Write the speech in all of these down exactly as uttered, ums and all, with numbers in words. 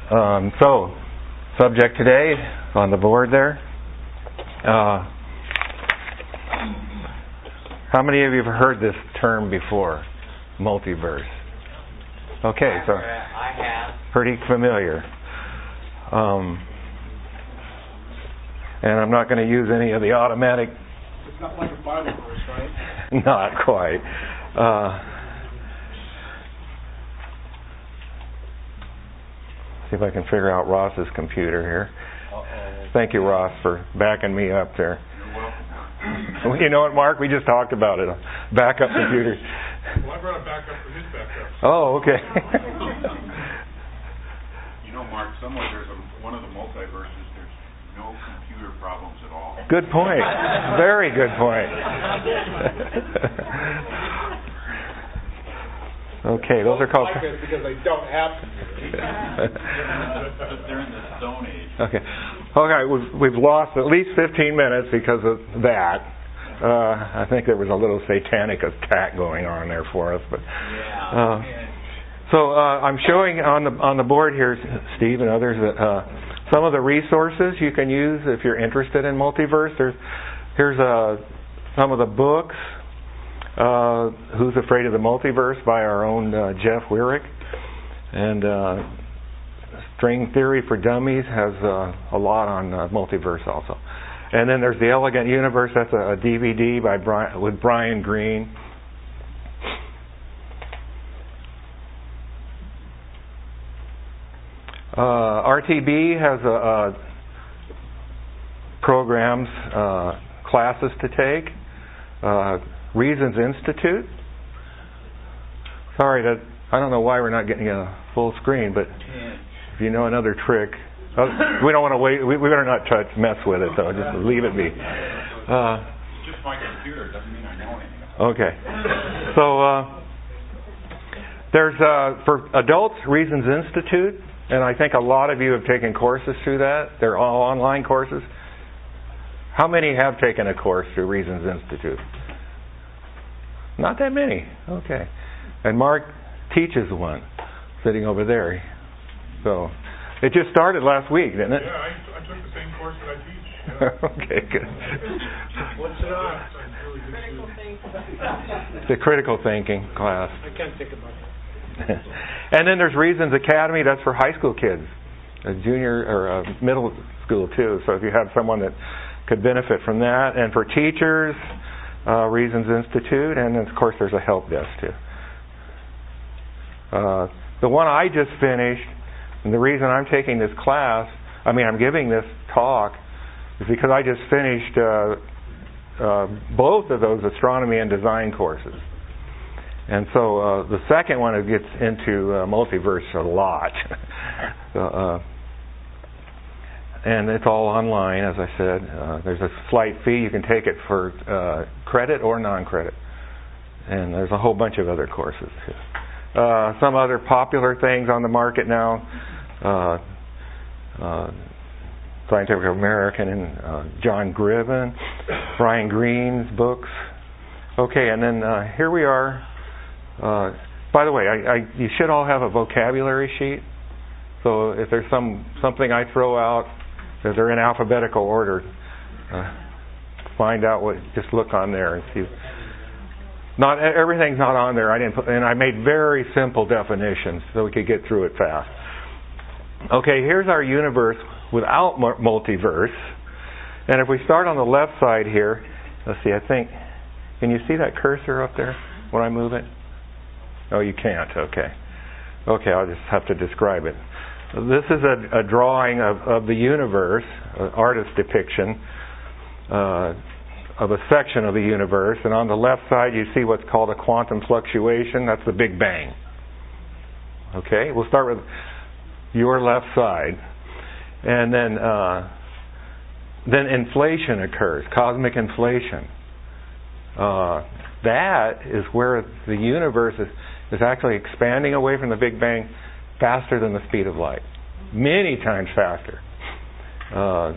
Um, so, subject today on the board there. Uh, how many of you have heard this term before? Multiverse. Okay, so I have. Pretty familiar. Um, and I'm not going to use any of the automatic. It's not like a Bible verse, right? Not quite. Uh, see if I can figure out Ross's computer here. Uh-oh. Thank you, Ross, for backing me up there. You're welcome. You know what, Mark? We just talked about it. Backup computers. Well, I brought a backup for his backup. Oh, okay. You know, Mark, somewhere there's a, one of the multiverses, there's no computer problems at all. Good point. Very good point. Okay, those are called. I like it because they don't have computers. They're in the Stone Age. Okay. Okay, we've, we've lost at least fifteen minutes because of that. Uh, I think there was a little satanic attack going on there for us, but. Uh, so uh, I'm showing on the on the board here, Steve and others, that uh, some of the resources you can use if you're interested in multiverse. There's here's uh, some of the books. Uh, Who's Afraid of the Multiverse by our own uh, Jeff Wyrick, and uh, String Theory for Dummies has uh, a lot on uh, multiverse also. And then there's The Elegant Universe. That's a, a D V D by Brian, with Brian Greene. Uh, R T B has a, a programs, uh, classes to take. Uh, Reasons Institute. Sorry, that I don't know why we're not getting a full screen, but if you know another trick, uh, we don't want to wait. We, we better not touch, mess with it though. Just leave it be. Uh, It's just my computer. It doesn't mean I know anything. okay. So uh, there's uh, for adults Reasons Institute, and I think a lot of you have taken courses through that. They're all online courses. How many have taken a course through Reasons Institute? Not that many. Okay. And Mark teaches one sitting over there. So it just started last week, didn't it? Yeah, I, I took the same course that I teach. Yeah. Okay, good. What's it on? Really Critical thinking. The critical thinking class. I can't think about it. And then there's Reasons Academy. That's for high school kids, a junior or a middle school too. So if you have someone that could benefit from that, and for teachers, uh, Reasons Institute, and then of course there's a help desk too. Uh, the one I just finished, and the reason I'm taking this class, I mean I'm giving this talk, is because I just finished uh, uh, both of those astronomy and design courses. And so uh, the second one, it gets into uh, multiverse a lot. uh, and it's all online, as I said. Uh, there's a slight fee. You can take it for uh, credit or non-credit. And there's a whole bunch of other courses. Uh, some other popular things on the market now. Uh, uh, Scientific American and uh, John Griven, Brian Greene's books. Okay, and then uh, here we are. Uh, by the way, I, I, you should all have a vocabulary sheet. So if there's some something I throw out, if they're in alphabetical order, uh, find out what. Just look on there and see. Not everything's not on there. I didn't put, and I made very simple definitions so we could get through it fast. Okay, here's our universe without multiverse. And if we start on the left side here, let's see. I think. Can you see that cursor up there when I move it? Oh, you can't. Okay. Okay, I'll just have to describe it. This is a, a drawing of, of the universe, an artist's depiction uh, of a section of the universe. And on the left side, you see what's called a quantum fluctuation. That's the Big Bang. Okay, we'll start with your left side. And then, uh, then inflation occurs, cosmic inflation. Uh, that is where the universe is, is actually expanding away from the Big Bang faster than the speed of light. Many times faster. Uh,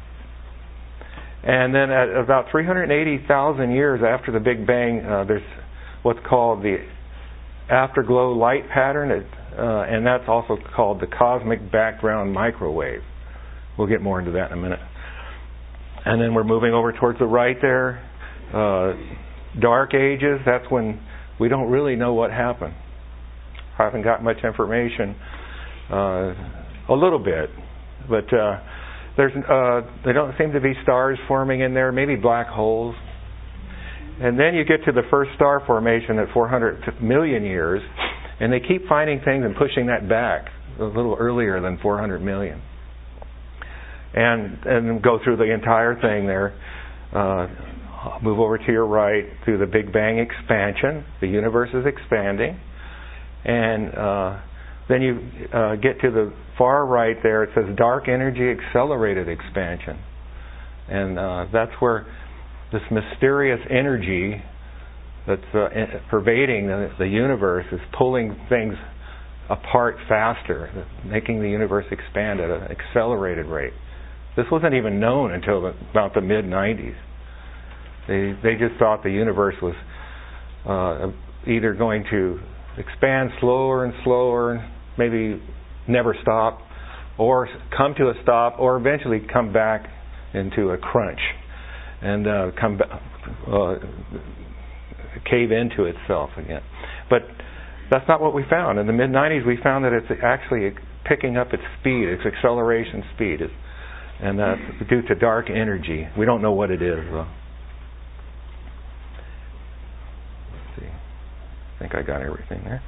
and then at about three hundred eighty thousand years after the Big Bang, uh, there's what's called the afterglow light pattern, it, uh, and that's also called the cosmic background microwave. We'll get more into that in a minute. And then we're moving over towards the right there. Uh, dark ages, that's when we don't really know what happened. I haven't got much information. Uh, a little bit. But uh, there's uh, there don't seem to be stars forming in there, maybe black holes. And then you get to the first star formation at four hundred million years, and they keep finding things and pushing that back a little earlier than four hundred million. And and go through the entire thing there. Uh, move over to your right through the Big Bang expansion. The universe is expanding. And uh, then you uh, get to the far right there. It says dark energy accelerated expansion. And uh, that's where this mysterious energy that's uh, pervading the, the universe is pulling things apart faster, making the universe expand at an accelerated rate. This wasn't even known until the, about the mid nineties. They they just thought the universe was uh, either going to expand slower and slower, maybe never stop, or come to a stop, or eventually come back into a crunch and uh, come back, uh, cave into itself again. But that's not what we found. In the mid nineties, we found that it's actually picking up its speed, its acceleration speed, it's, and that's due to dark energy. We don't know what it is, though. Let's see. I think I got everything there.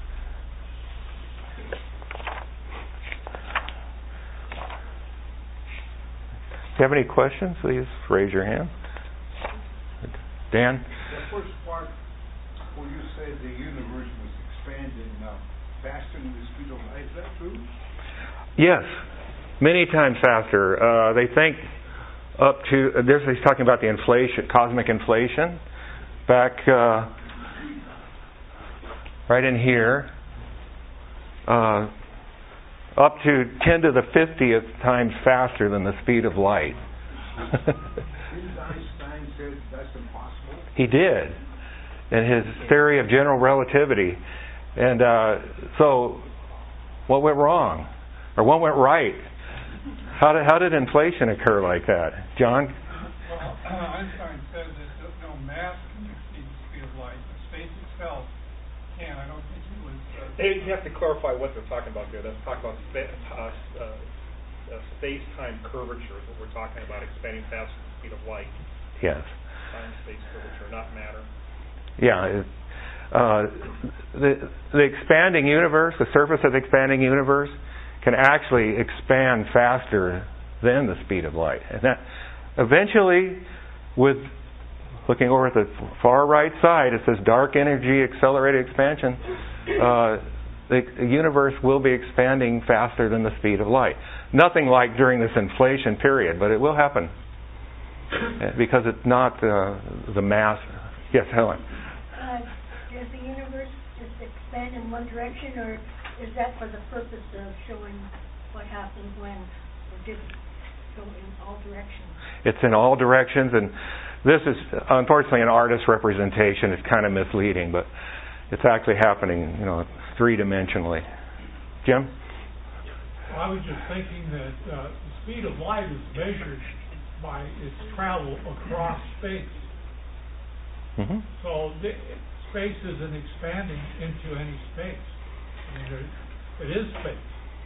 If you have any questions, please raise your hand. Dan? The first part where you said the universe was expanding uh, faster than the speed of light, is that true? Yes, many times faster. Uh, they think up to, uh, there's, he's talking about the inflation, cosmic inflation, back uh, right in here, uh, up to ten to the fiftieth times faster than the speed of light. Didn't Einstein say that's impossible? He did, in his theory of general relativity. And uh, so, what went wrong? Or what went right? How did, how did inflation occur like that? John? Well, Einstein says that no mass can exceed the speed of light. The space itself can. I don't think it was... Uh, Hey, you have to clarify what they're talking about there. That's talking about spa- uh, uh, space-time curvature is what we're talking about, expanding faster than the speed of light. Yes. Time-space curvature, not matter. Yeah. It, uh, the, the expanding universe, the surface of the expanding universe, can actually expand faster than the speed of light. And that eventually, with looking over at the far right side, it says dark energy accelerated expansion. Uh, the, the universe will be expanding faster than the speed of light. Nothing like during this inflation period, but it will happen because it's not uh, the mass. Yes, Helen. Uh, does the universe just expand in one direction, or is that for the purpose of showing what happens when or did it go in all directions? It's in all directions, and this is unfortunately an artist's representation. It's kind of misleading, but it's actually happening, you know, three-dimensionally. Jim? well, I was just thinking that uh, the speed of light is measured by its travel across space. Mm-hmm. So the, space isn't expanding into any space. I mean, there, it is space.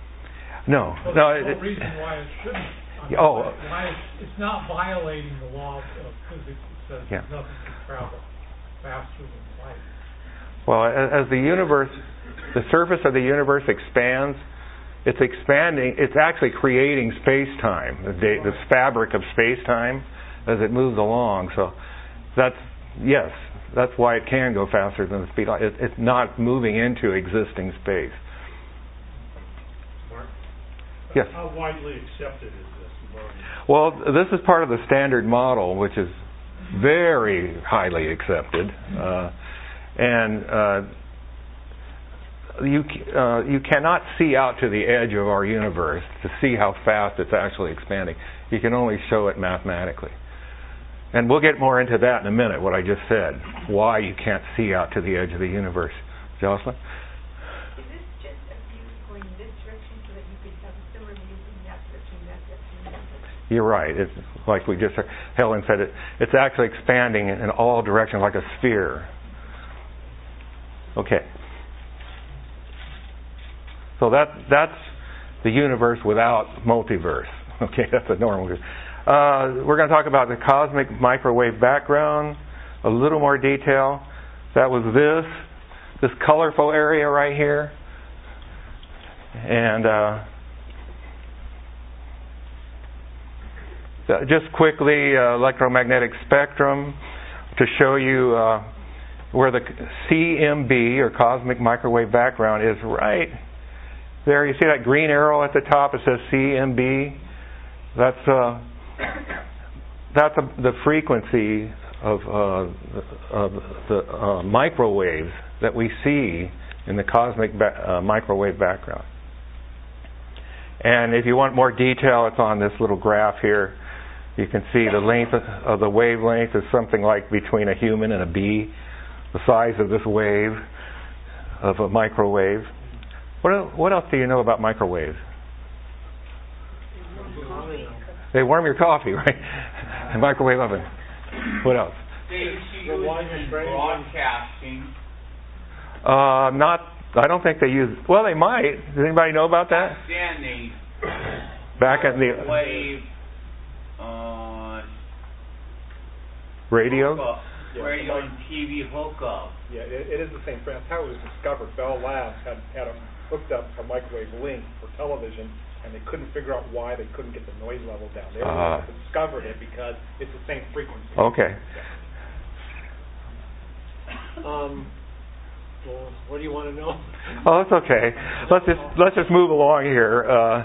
No, So no. there's no It, reason why it shouldn't. I mean, Oh. why, why it's, it's not violating the law of physics. It says Yeah. nothing can travel faster than light. well, as, as the universe, the surface of the universe expands, it's expanding. It's actually creating space-time, the, da- the fabric of space-time, as it moves along. So, that's yes, that's why it can go faster than the speed of light. It, it's not moving into existing space. Mark? Yes. How widely accepted is this? Well, this is part of the standard model, which is very highly accepted, uh, and uh, you uh, you cannot see out to the edge of our universe to see how fast it's actually expanding. You can only show it mathematically, and we'll get more into that in a minute. What I just said, why you can't see out to the edge of the universe Jocelyn? Is this just a view going in this direction so that you could have a similar view in that direction, that direction, that direction? You're right. It's like we just heard, Helen said, it, it's actually expanding in all directions like a sphere. Okay. So that that's the universe without multiverse. Okay, that's a normal. Uh, we're going to talk about the cosmic microwave background, a little more detail. That was this, this colorful area right here. And uh, just quickly, uh, electromagnetic spectrum to show you uh, where the C M B, or cosmic microwave background, is right there. You see that green arrow at the top? It says C M B. That's uh, that's a, the frequency of, uh, of the uh, microwaves that we see in the cosmic ba- uh, microwave background. And if you want more detail, it's on this little graph here. You can see the length of the wavelength is something like between a human and a bee, the size of this wave of a microwave. What else, what else do you know about microwaves? They warm your coffee, right? A microwave oven. What else? They used to use in broadcasting. Uh, not. I don't think they use. Well, they might. Does anybody know about that? Then they Back at the wave uh, radio. hookup, Yeah, radio like- and T V hookup. Yeah, it, it is the same. That's how it was discovered. Bell Labs had had them hooked up a microwave link for television, and they couldn't figure out why they couldn't get the noise level down. They were Uh. able to discover it because it's the same frequency. Okay. Um, well, what do you want to know? Oh, that's okay. Let's just let's just move along here. Uh,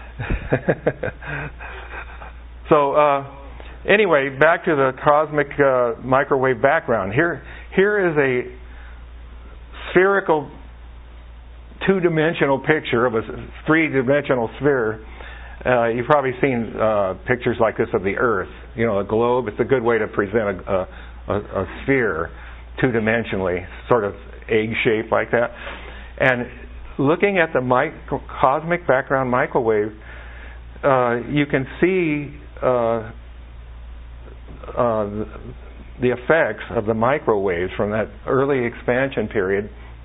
so uh, anyway, back to the cosmic uh, microwave background. Here, here is a spherical, two-dimensional picture of a three-dimensional sphere. Uh, you've probably seen uh, pictures like this of the Earth. You know, a globe. It's a good way to present a, a, a sphere two-dimensionally, sort of egg-shaped like that. And looking at the micro, cosmic background microwave, uh, you can see uh, uh, the effects of the microwaves from that early expansion period.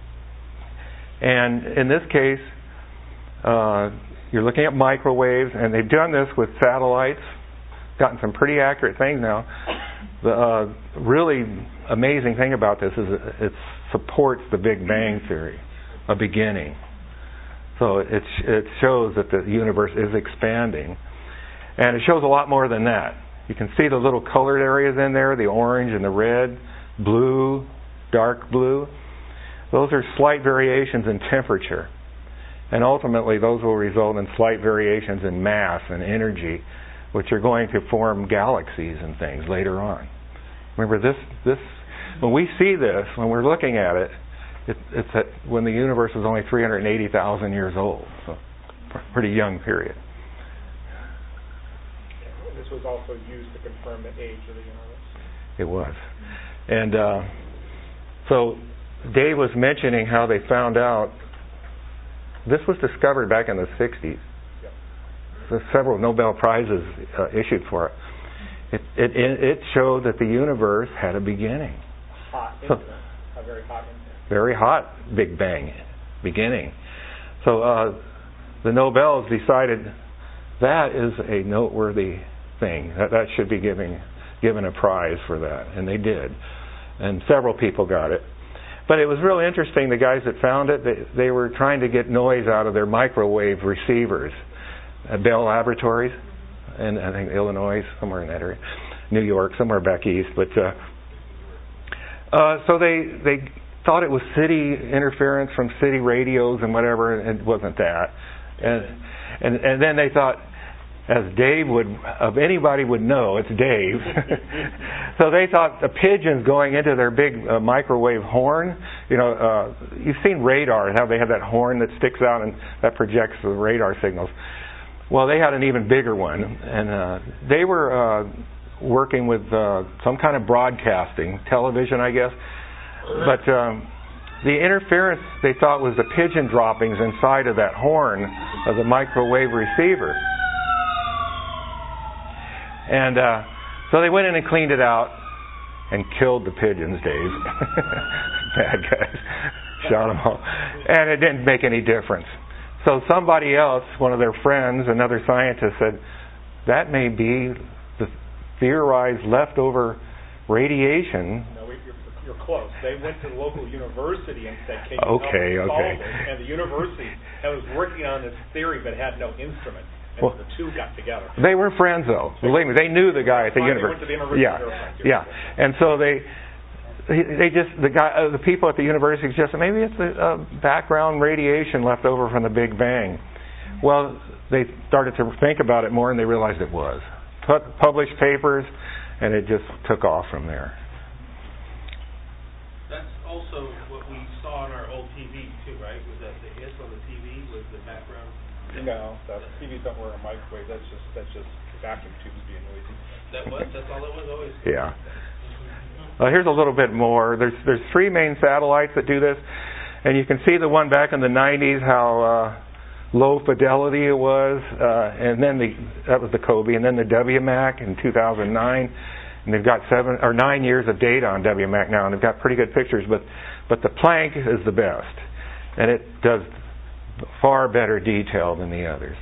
And in this case, uh, you're looking at microwaves, and they've done this with satellites, gotten some pretty accurate things now. The uh, really amazing thing about this is it supports the Big Bang theory, a beginning. So it it shows that the universe is expanding, and it shows a lot more than that. You can see the little colored areas in there, the orange and the red, blue, dark blue. Those are slight variations in temperature, and ultimately those will result in slight variations in mass and energy, which are going to form galaxies and things later on. Remember this this when we see this, when we're looking at it, it it's at when the universe is only three hundred eighty thousand years old, so pretty young period. This was also used to confirm the age of the universe. It was. And uh, so Dave was mentioning how they found out this was discovered back in the sixties. Yep. So several Nobel Prizes uh, issued for it. It, it. It showed that the universe had a beginning. Hot So, incident. A very hot incident. very hot Big Bang beginning. So uh, the Nobels decided that is a noteworthy thing. That, that should be giving, given a prize for that. And they did. And several people got it. But it was real interesting, the guys that found it, they, they were trying to get noise out of their microwave receivers at Bell Laboratories, and I think Illinois, somewhere in that area, New York, somewhere back east. But uh, uh, so they they thought it was city interference from city radios and whatever, and it wasn't that. And and and then they thought, as Dave would, of anybody would know, it's Dave. So they thought the pigeons going into their big uh, microwave horn, you know, uh, you've seen radar, how they have that horn that sticks out and that projects the radar signals. Well, they had an even bigger one, and uh, they were uh, working with uh, some kind of broadcasting, television, I guess. But um, the interference they thought was the pigeon droppings inside of that horn of the microwave receiver. And uh, so they went in and cleaned it out and killed the pigeons, Dave. Bad guys. Shot them all. And it didn't make any difference. So somebody else, one of their friends, another scientist, said, that may be the theorized leftover radiation. No, you're, you're close. They went to the local university and said, can you okay, help us okay. solve it? And the university was working on this theory but had no instrument. And Well, the two got together. They were friends, though. Believe me, they knew the guy at the They university. went to the university. Yeah, They were friends. yeah. And so they, they just the guy, uh, the people at the university suggested maybe it's the uh, background radiation left over from the Big Bang. Well, they started to think about it more, and they realized it was. Put, published papers, and it just took off from there. That's also what we saw on our old T V too, right? Was that the hiss on the T V was the background? No, the T Vs don't work a microwave. That's just that's just vacuum tubes being noisy. That was that's all it was always. Yeah. Uh, here's a little bit more. There's there's three main satellites that do this, and you can see the one back in the nineties how uh, low fidelity it was, uh, and then the that was the COBE, and then the W MAC in two thousand nine, and they've got seven or nine years of data on W MAC now, and they've got pretty good pictures. But but the Planck is the best, and it does far better detail than the others.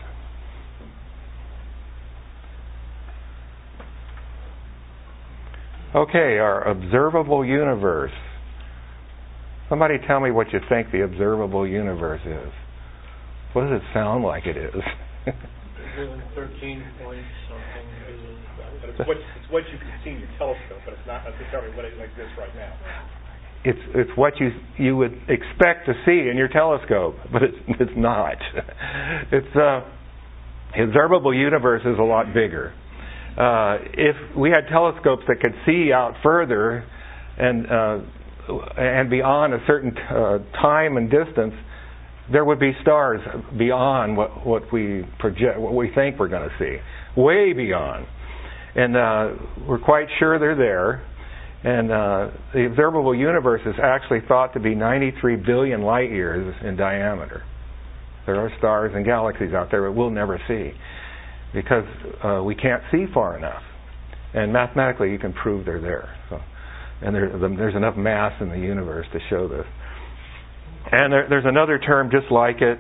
Okay, our observable universe. Somebody tell me what you think the observable universe is. What does it sound like it is? thirteen point something billion. But it's what, it's what you can see in your telescope, but it's not necessarily what it like this right now. It's it's what you you would expect to see in your telescope, but it's it's not. It's uh, the observable universe is a lot bigger. Uh, if we had telescopes that could see out further and uh, and beyond a certain uh, time and distance, there would be stars beyond what what we project, what we think we're going to see, way beyond, and uh, we're quite sure they're there. And uh, the observable universe is actually thought to be ninety-three billion light years in diameter. There are stars and galaxies out there that we'll never see because uh, we can't see far enough. And mathematically, you can prove they're there. So, and there, there's enough mass in the universe to show this. And there, there's another term just like it.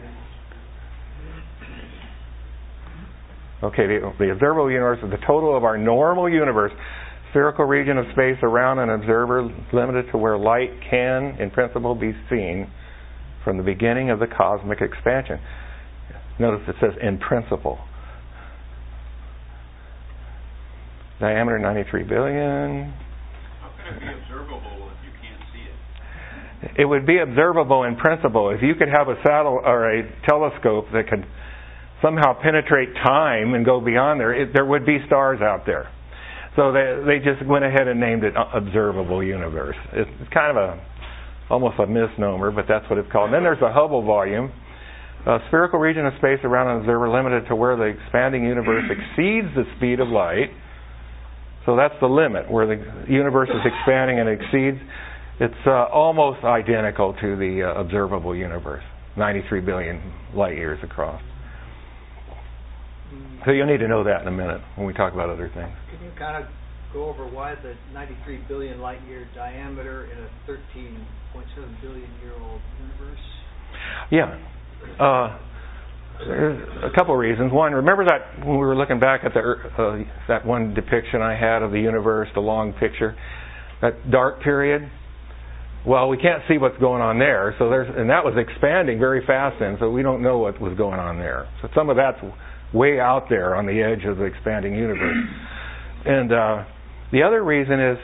Okay, the, the observable universe is the total of our normal universe. Spherical region of space around an observer limited to where light can, in principle, be seen from the beginning of the cosmic expansion. Notice it says in principle. Diameter ninety-three billion. How can it be observable if you can't see it? It would be observable in principle. If you could have a satellite or a telescope that could somehow penetrate time and go beyond there, it, there would be stars out there. So they they just went ahead and named it observable universe. It's kind of a almost a misnomer, but that's what it's called. And then there's the Hubble volume, a spherical region of space around an observer limited to where the expanding universe exceeds the speed of light. So that's the limit, where the universe is expanding and exceeds. It's uh, almost identical to the uh, observable universe, ninety-three billion light years across. So you'll need to know that in a minute when we talk about other things. Can you kind of go over why the ninety-three billion light year diameter in a thirteen point seven billion year old universe? Yeah. Uh, there's a couple of reasons. One, remember that when we were looking back at the uh, that one depiction I had of the universe, the long picture, that dark period? Well, we can't see what's going on there, so there's and that was expanding very fast then, so we don't know what was going on there. So some of that's way out there on the edge of the expanding universe. And uh, the other reason is,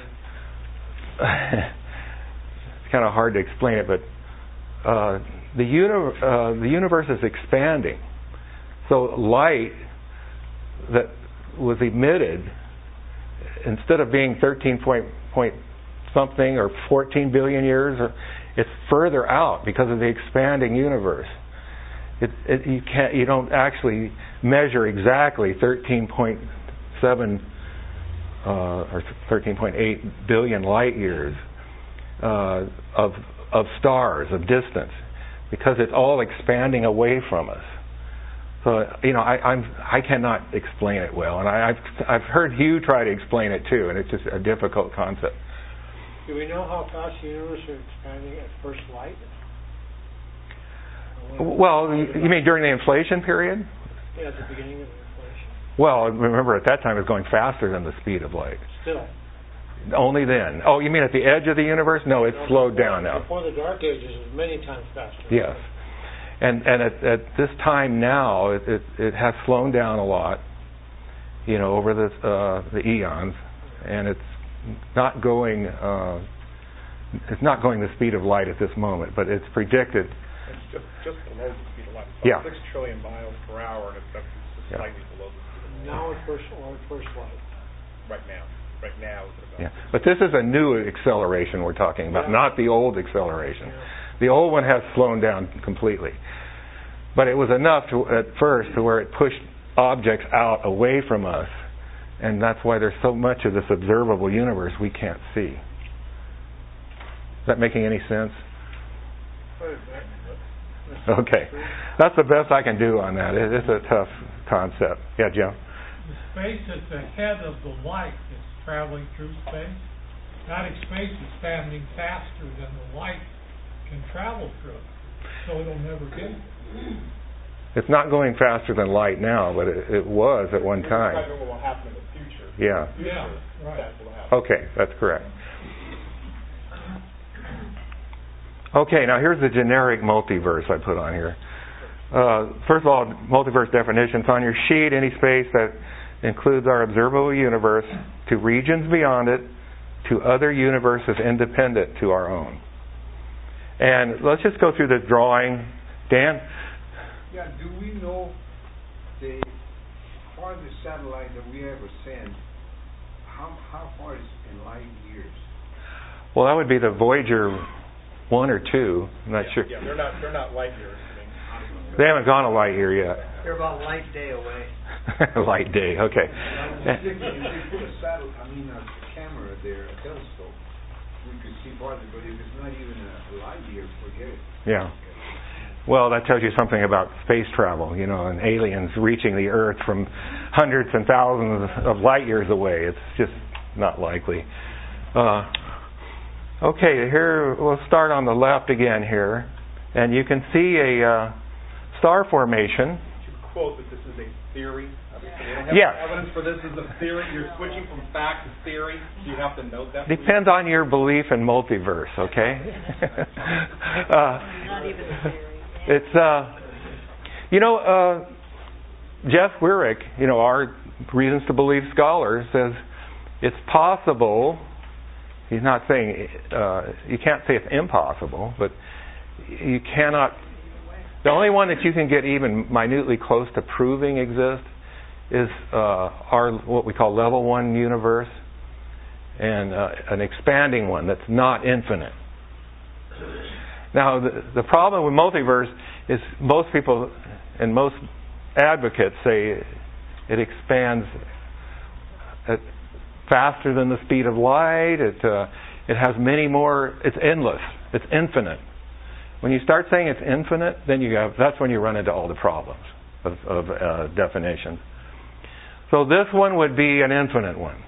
it's kind of hard to explain it, but uh, the, uni- uh, the universe is expanding. So light that was emitted, instead of being thirteen point, point something or fourteen billion years, or, it's further out because of the expanding universe. It, it, you can't, you don't actually measure exactly thirteen point seven uh, or thirteen point eight billion light years uh, of of stars, of distance, because it's all expanding away from us. So, you know, I, I'm, I cannot explain it well, and I, I've, I've heard Hugh try to explain it too, and it's just a difficult concept. Do we know how fast the universe is expanding at first light? Well, you mean during the inflation period? Yeah, at the beginning of inflation. Well, remember at that time it was going faster than the speed of light. Still. Only then. Oh, you mean at the edge of the universe? No, it's no, slowed before, down now. Before the Dark Ages, it was many times faster. Yes. And and at, at this time now, it, it it has slowed down a lot, you know, over the uh, the eons, and it's not going uh, it's not going the speed of light at this moment, but it's predicted. It's just just below the speed of light. It's Yeah. Six trillion miles per hour, and it's just Yeah. slightly below the speed of light. Now at first, or at first light. Right now, right now is about. Yeah. But this is a new acceleration we're talking about, Yeah. not the old acceleration. Yeah. The old one has slowed down completely. But it was enough to, at first, to where it pushed objects out away from us, and that's why there's so much of this observable universe we can't see. Is that making any sense? Okay. That's the best I can do on that. It is a tough concept. Yeah, Jim? The space that's ahead of the light that's traveling through space, that space is expanding faster than the light can travel through it, so it'll never get it. It's not going faster than light now, but it, it was at one time. We're describing what will happen in the future. Yeah. Future, Yeah, right. That will happen. Okay, that's correct. Okay, now here's the generic multiverse I put on here. Uh, first of all, multiverse definitions on your sheet, any space that includes our observable universe to regions beyond it, to other universes independent to our own. And let's just go through this drawing. Dan? Yeah, do we know the farthest satellite that we ever sent, how how far is in light years? Well, that would be the Voyager one or two. I'm not yeah, sure. Yeah, they're not they're not light years. I mean, They haven't gone a light year yet. They're about light day away. Light day, okay. If you put a satellite, I mean a camera there, a telescope, we could see farther. But if it's not even a light year, forget it. Yeah. Well, that tells you something about space travel, you know, and aliens reaching the Earth from hundreds and thousands of light years away. It's just not likely. Uh, okay, here we'll start on the left again here, and you can see a uh, star formation. You quote that this is a theory. Obviously, we don't have Yes. evidence for this as a theory. You're switching from fact to theory. Do you have to note that? Depends on your belief in multiverse, okay? uh, Not even a theory. It's, uh, you know, uh, Jeff Wyrick, you know, our Reasons to Believe scholar, says it's possible. He's not saying, uh, you can't say it's impossible, but you cannot. The only one that you can get even minutely close to proving exists is uh, our what we call level one universe, and uh, an expanding one that's not infinite. Now, the, the problem with multiverse is most people and most advocates say it expands at faster than the speed of light. It uh, it has many more. It's endless. It's infinite. When you start saying it's infinite, then you have that's when you run into all the problems of, of uh, definitions. So this one would be an infinite one.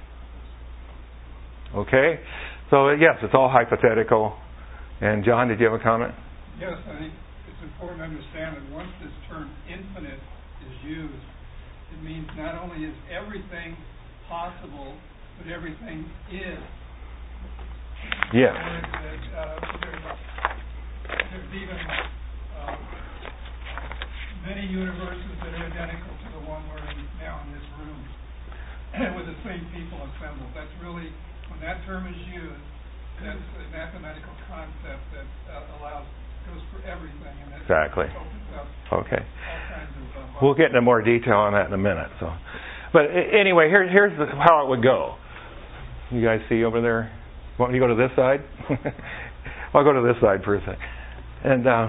Okay? So yes, it's all hypothetical. And John, did you have a comment? Yes, I think it's important to understand that once this term infinite is used, it means not only is everything possible, but everything is. Yes. And that, uh, there's, there's even uh, many universes that are identical to the one we're in now in this room, with the same people assembled. That's really, when that term is used, that's a mathematical concept that uh, allows goes for everything, and that exactly. opens up okay. all kinds of. Uh, we'll get into more detail on that in a minute. So, but anyway, here, here's the, how it would go. You guys see over there? Want me to go to this side? I'll go to this side for a second. And uh,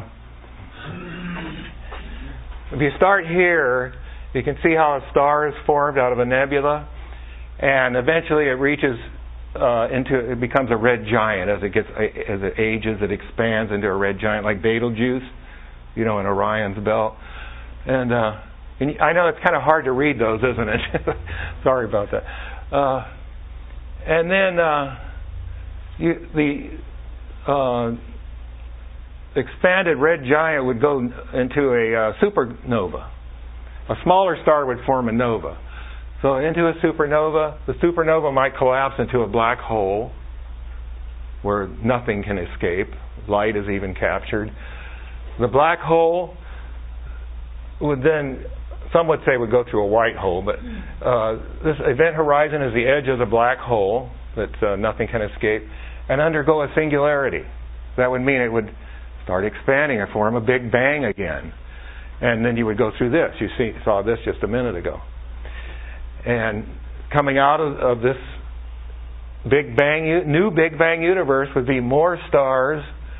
if you start here, you can see how a star is formed out of a nebula, and eventually it reaches uh, into it becomes a red giant as it gets as it ages. It expands into a red giant like Betelgeuse, you know, in Orion's belt. And, uh, and I know it's kind of hard to read those, isn't it? Sorry about that. Uh, and then uh, you, the uh, expanded red giant would go into a uh, supernova. A smaller star would form a nova. So into a supernova, the supernova might collapse into a black hole where nothing can escape. Light is even captured. The black hole would then, some would say would go through a white hole, but uh, this event horizon is the edge of the black hole that uh, nothing can escape, and undergo a singularity. That would mean it would start expanding and form a big bang again. And then you would go through this. You see, saw this just a minute ago. And coming out of, of this big bang, new Big Bang universe would be more stars.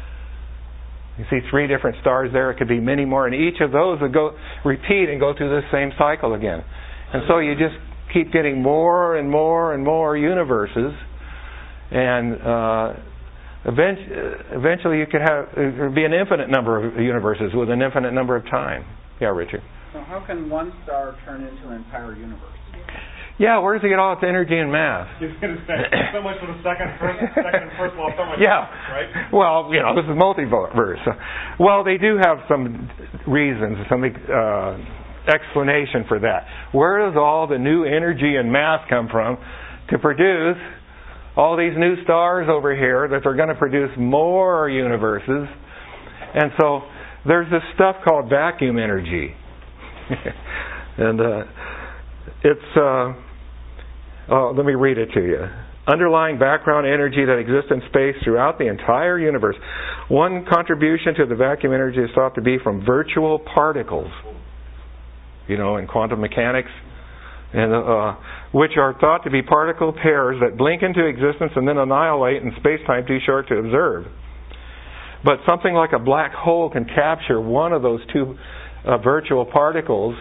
You see three different stars there. It could be many more. And each of those would go repeat and go through this same cycle again. And so you just keep getting more and more and more universes. And uh, eventually you could have, there would be an infinite number of universes with an infinite number of time. Yeah, Richard? So how can one star turn into an entire universe? Yeah, where does it get all its energy and mass? I was going to say, so much for the second, first, second, first law, so much, yeah. right? Well, you know, this is multiverse. Well, they do have some reasons, some uh, explanation for that. Where does all the new energy and mass come from to produce all these new stars over here that are going to produce more universes? And so there's this stuff called vacuum energy. and uh, it's, uh, oh, let me read it to you. Underlying background energy that exists in space throughout the entire universe. One contribution to the vacuum energy is thought to be from virtual particles, you know, in quantum mechanics, and uh, which are thought to be particle pairs that blink into existence and then annihilate in space-time too short to observe. But something like a black hole can capture one of those two uh, virtual particles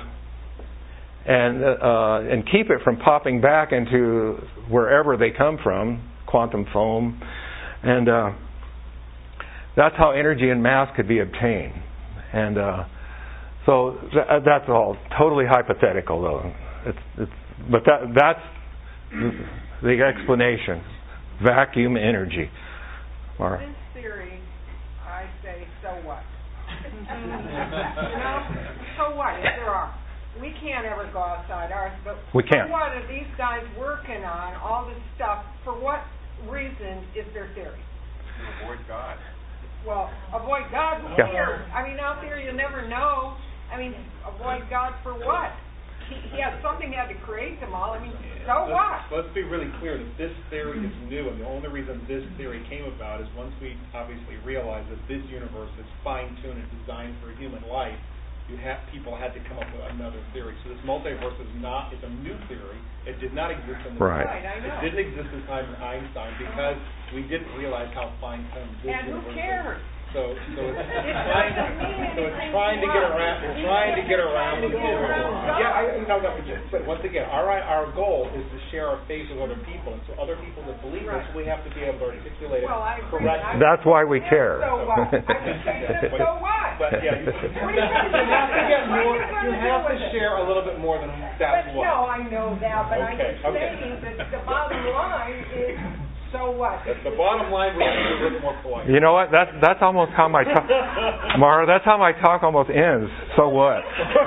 and uh, and keep it from popping back into wherever they come from, quantum foam. And uh, that's how energy and mass could be obtained. And uh, so th- that's all totally hypothetical, though. It's, it's, but that that's the explanation. Vacuum energy. Mara? This theory, I say, so what? You know, so what if there are? We can't ever go outside ours, but we can't. So what are these guys working on all this stuff? For what reason is their theory? To avoid God. Well, avoid God. Who Yeah. cares? I mean, out there you never know. I mean, avoid God for what? He, he has something he had to create them all. I mean, so let's, what? Let's be really clear that this theory is new, and the only reason this theory came about is once we obviously realized that this universe is fine-tuned and designed for human life. You have people had to come up with another theory. So this multiverse is not it's a new theory. It did not exist in the right. Right, I know. It didn't exist in the time of Einstein because we didn't realize how fine-tuned this And who universe cares? is. So, so it's It trying, doesn't mean so it's anything trying to to get us. around. It's trying to get around the It's trying to get around God. Yeah, I no, no. But, just, but once again, our our goal is to share our faith with other people, and so other people that believe Right. us, we have to be able to articulate it Well, I agree. correctly. That's why we care. So what? I was saying, so what? But yeah, you, What are you gonna you have to do? get What are more. you gonna You do have to with it? share a little bit more than that's But what. no, I know that, but I'm Okay, just okay. saying that the bottom line is, so what? The, the bottom line, we have to be a little more polite. You know what? That's that's almost how my talk, Mara. That's how my talk almost ends. So what?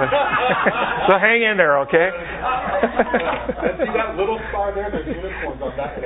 So hang in there, okay? And see that little star there? There's unicorns on that.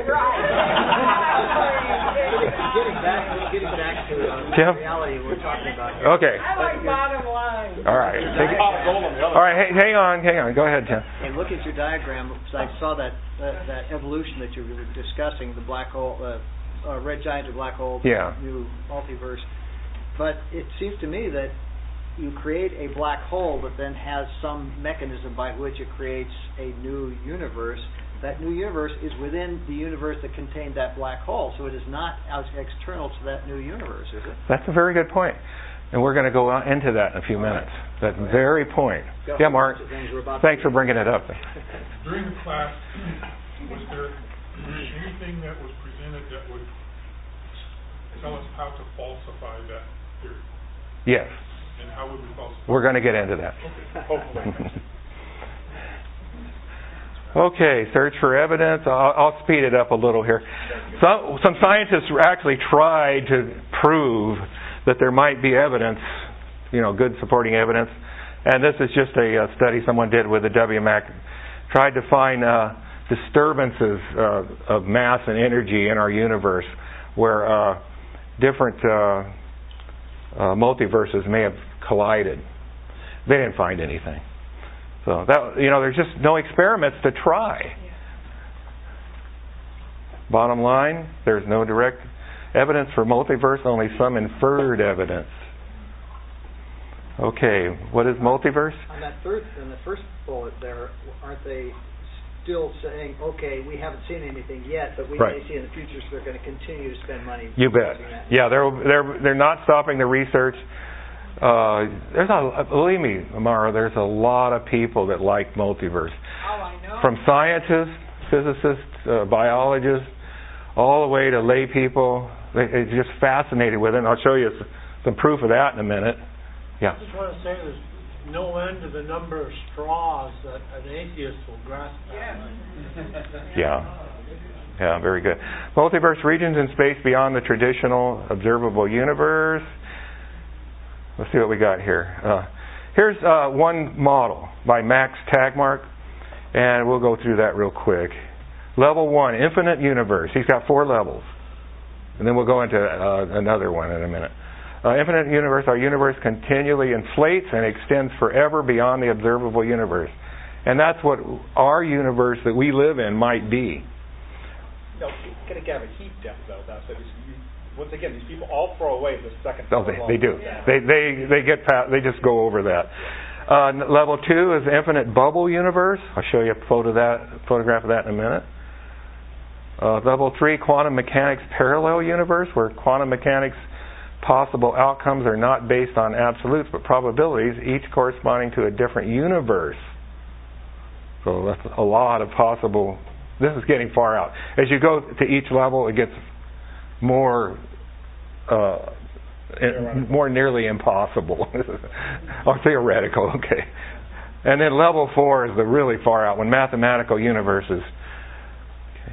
Getting back, getting back to uh, Jim? the reality we're talking about here. Okay. I like bottom line. All right. Take it. All right. Hey, hang on. Hang on. Go ahead, Tim. And look at your diagram. So I saw that uh, that evolution that you were discussing, the black hole, uh, uh, red giant to black hole, Yeah. new multiverse. But it seems to me that you create a black hole that then has some mechanism by which it creates a new universe. That new universe is within the universe that contained that black hole, so it is not out external to that new universe, is it? That's a very good point. And we're going to go into that in a few minutes. That very point. Yeah, Mark. Thanks for bringing it up. During the class, was there anything that was presented that would tell us how to falsify that theory? Yes. And how would we falsify? We're going to get into that. Okay. Hopefully. Okay, search for evidence. I'll, I'll speed it up a little here. Some, some scientists actually tried to prove that there might be evidence, you know, good supporting evidence. And this is just a, a study someone did with the W MAC. Tried to find uh, disturbances uh, of mass and energy in our universe where uh, different uh, uh, multiverses may have collided. They didn't find anything. So that, you know, there's just no experiments to try. Bottom line, there's no direct evidence for multiverse, only some inferred evidence. Okay, what is multiverse? On that third, in the first bullet there, aren't they still saying, okay, we haven't seen anything yet, but we right. may see in the future, so they're going to continue to spend money. You bet. Yeah, they're they're they're not stopping the research. Uh, there's a believe me, Amara. There's a lot of people that like multiverse. Oh, I know. From scientists, physicists, uh, biologists, all the way to lay people. They, they're just fascinated with it. And I'll show you some proof of that in a minute. Yeah. I just want to say there's no end to the number of straws that an atheist will grasp at. Yeah. Yeah, very good. Multiverse, regions in space beyond the traditional observable universe. Let's see what we got here. Uh, here's uh, one model by Max Tegmark, and we'll go through that real quick. Level one, infinite universe. He's got four levels. And then we'll go into uh, another one in a minute. Uh, infinite universe, our universe continually inflates and extends forever beyond the observable universe. And that's what our universe that we live in might be. No, you gotta have a heat death though. That's it. You, once again, these people all throw away the second. Oh, they, they do. Yeah. They they they get past, they just go over that. Uh, level two is infinite bubble universe. I'll show you a photo of that photograph of that in a minute. Uh, level three, quantum mechanics parallel universe, where quantum mechanics possible outcomes are not based on absolutes but probabilities, each corresponding to a different universe. So that's a lot of possible. This is getting far out. As you go to each level, it gets more uh, more nearly impossible. Or theoretical, okay. And then level four is the really far out, when mathematical universes. Okay.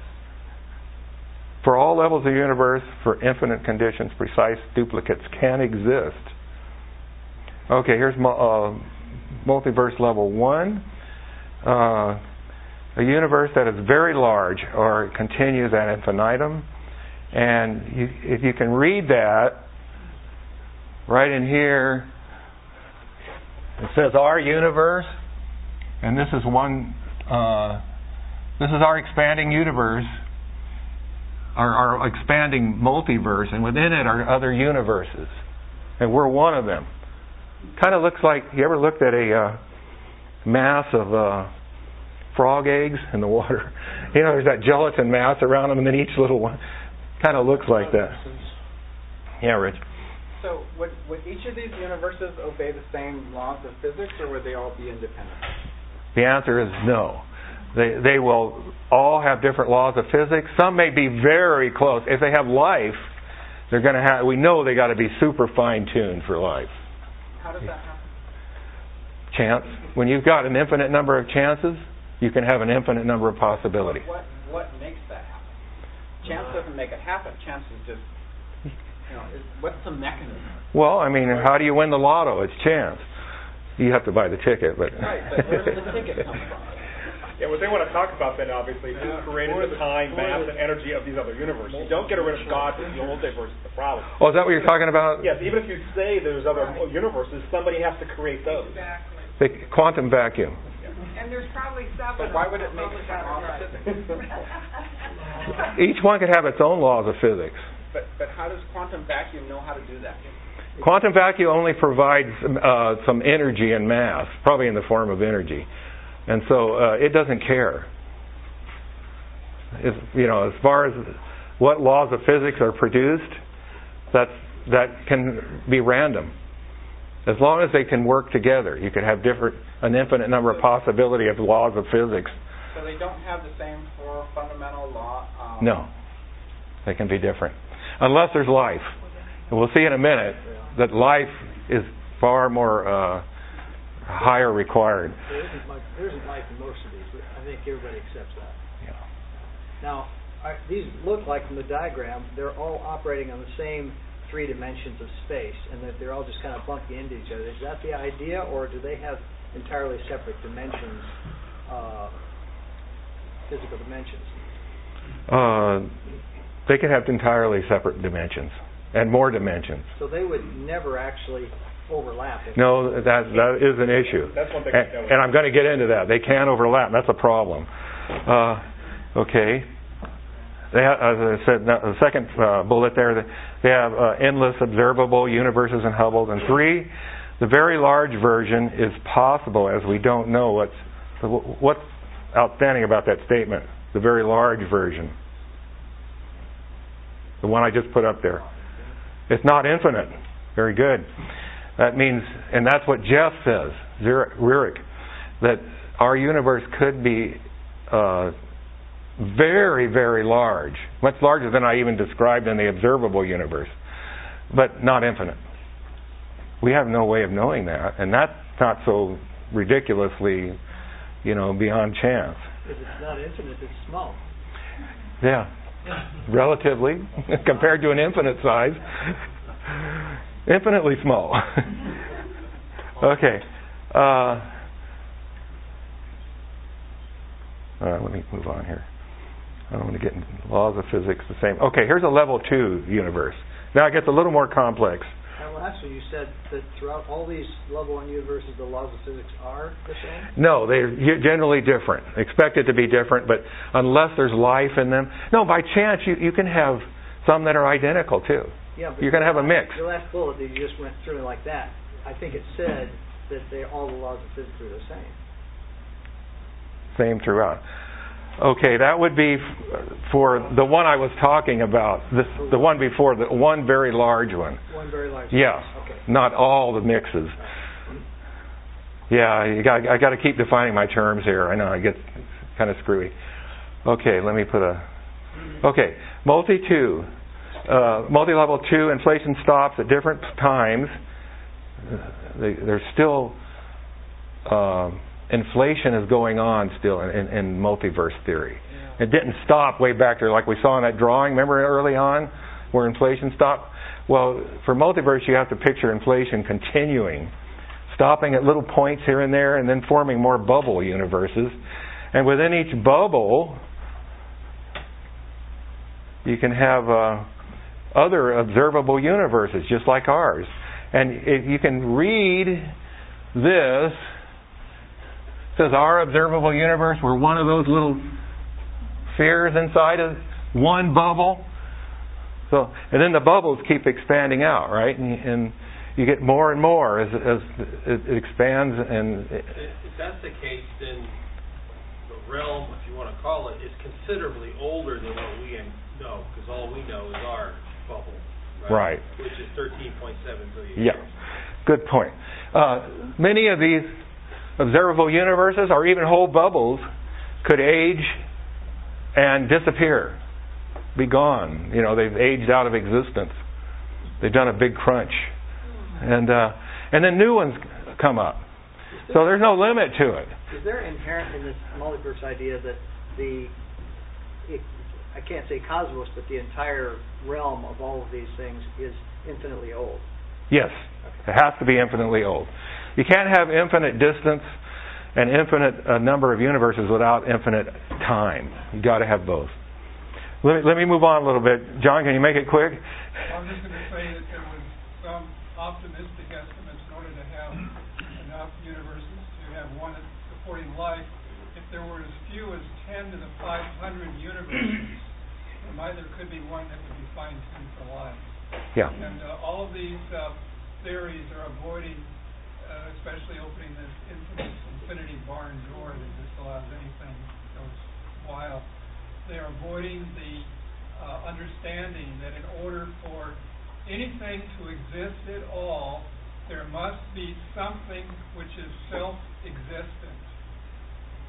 For all levels of the universe, for infinite conditions, precise duplicates can exist. Okay, here's uh, multiverse level one. Uh, a universe that is very large or continues ad infinitum. And you, if you can read that, right in here, it says our universe, and this is one, uh, this is our expanding universe, our, our expanding multiverse, and within it are other universes. And we're one of them. Kind of looks like, you ever looked at a uh, mass of uh, frog eggs in the water? You know, there's that gelatin mass around them, and then each little one kind of looks like that. Yeah, Rich. So would, would each of these universes obey the same laws of physics, or would they all be independent? The answer is no. They they will all have different laws of physics. Some may be very close. If they have life, they're going to have. We know they got to be super fine tuned for life. How does that happen? Chance. When you've got an infinite number of chances, you can have an infinite number of possibilities. What what makes that happen? Chance doesn't make it happen. Chance is just, you know, is, what's the mechanism? Well, I mean, how do you win the lotto? It's chance. You have to buy the ticket, but... Right, but where does the ticket come from? Yeah, what they want to talk about then, obviously, is who created the time, mass, and energy of these other universes. You don't get rid of God with the multiverse is the problem. Oh, is that what you're talking about? Yes, even if you say there's other universes, somebody has to create those. Exactly. The quantum vacuum. And there's probably seven. But why would it make it opposite? Each one could have its own laws of physics. But but how does quantum vacuum know how to do that? Quantum vacuum only provides uh, some energy and mass, probably in the form of energy, and so uh, it doesn't care. It's, you know, as far as what laws of physics are produced, that's that can be random. As long as they can work together, you could have different, an infinite number of possibility of laws of physics So they don't have the same four fundamental law? Um, No. They can be different. Unless there's life. And we'll see in a minute that life is far more uh, higher required. There isn't, much, there isn't life in most of these, but I think everybody accepts that. Yeah. Now, I, these look like from the diagram, they're all operating on the same three dimensions of space, and that they're all just kind of bumping into each other. Is that the idea, or do they have entirely separate dimensions, uh, physical dimensions? Uh, they can have entirely separate dimensions and more dimensions. So they would never actually overlap. No, that that is an issue. That's one thing. And, and I'm going to get into that. They can overlap. That's a problem. Uh, okay. They have, as I said, the second uh, bullet there, they have uh, endless observable universes in Hubble. And three, the very large version is possible, as we don't know what's what's outstanding about that statement. The very large version, the one I just put up there, it's not infinite. Very good. That means, and that's what Jeff says, Rurik, that our universe could be Uh, very, very large, much larger than I even described in the observable universe, but not infinite. We have no way of knowing that, and that's not so ridiculously, you know, beyond chance. If it's not infinite, it's small. Yeah, relatively, compared to an infinite size, infinitely small. Okay. Uh, uh, let me move on here. I don't want to get into laws of physics the same. Okay, here's a level two universe. Now it gets a little more complex. And last one, you said that throughout all these level one universes, the laws of physics are the same? No, they're generally different. Expected to be different, but unless there's life in them. No, by chance, you, you can have some that are identical, too. Yeah, but you're going to have a mix. Your last bullet that you just went through like that, I think it said that they, all the laws of physics are the same. Same throughout. Okay, that would be for the one I was talking about, this, the one before, the one very large one. One very large Yeah, one. Okay. Not all the mixes. Yeah, you got, I got to keep defining my terms here. I know, I get kind of screwy. Okay, let me put a... Okay, multi two. Uh, multi-level two, inflation stops at different times. They, there's still... Uh, inflation is going on still in, in, in multiverse theory. Yeah. It didn't stop way back there like we saw in that drawing. Remember early on where inflation stopped? Well, for multiverse you have to picture inflation continuing, stopping at little points here and there, and then forming more bubble universes. And within each bubble you can have uh, other observable universes just like ours. And it, you can read this. It says our observable universe, we're one of those little spheres inside of one bubble. So, and then the bubbles keep expanding out, right? And, and you get more and more as, as it expands. And it, if that's the case, then the realm, if you want to call it, is considerably older than what we know, because all we know is our bubble, right? Right. Which is thirteen point seven billion yeah. years. Good point. Uh, many of these observable universes, or even whole bubbles, could age and disappear, be gone. You know, they've aged out of existence. They've done a big crunch, and uh, and then new ones come up. So there's no limit to it. Is there inherent in this multiverse idea that the it, I can't say cosmos, but the entire realm of all of these things is infinitely old? Yes, it has to be infinitely old. You can't have infinite distance and infinite uh, number of universes without infinite time. You got to have both. Let me, let me move on a little bit. John, can you make it quick? I was just going to say that there was some optimistic estimates in order to have enough universes to have one supporting life. If there were as few as ten to the five hundred universes, there might there could be one that would be fine-tuned for life. Yeah. And uh, all of these uh, theories are avoiding, uh, especially opening this infamous infinity barn door that just allows anything that goes wild. They are avoiding the uh, understanding that in order for anything to exist at all, there must be something which is self-existent.